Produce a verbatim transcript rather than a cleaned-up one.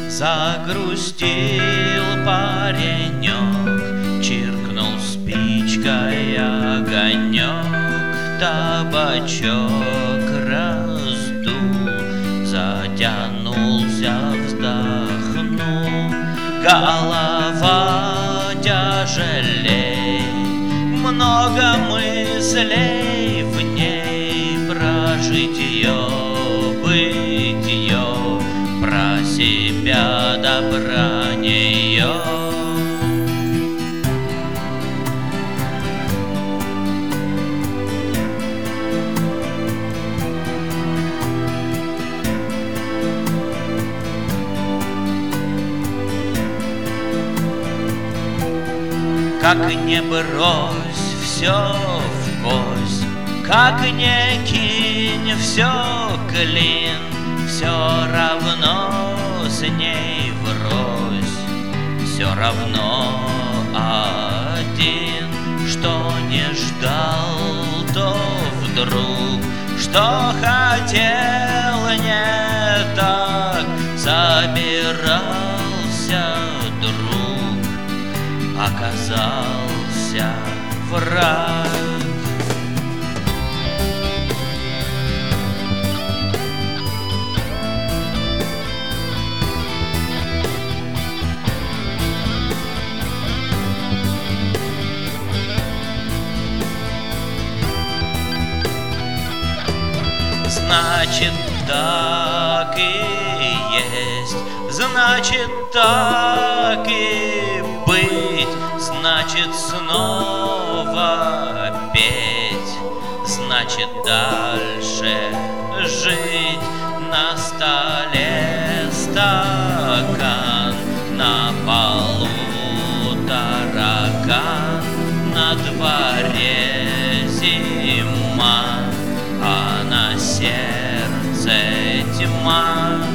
Загрустил паренек, чиркнул спичкой огонек, табачок раздул, затянулся, вздохнул. Голова тяжелей, много мыслей в ней, про житье, бытье, про себя да про нее. Как не брось все в кость, как не кинь все клин, все равно с ней врозь, все равно один. Что не ждал, то вдруг, что хотел не так, собирался друг, оказался враг. Значит, так и есть, значит, так и быть, значит, снова петь, значит, дальше жить. На столе стакан, на полу таракан, на дворе зима, а на сердце тьма.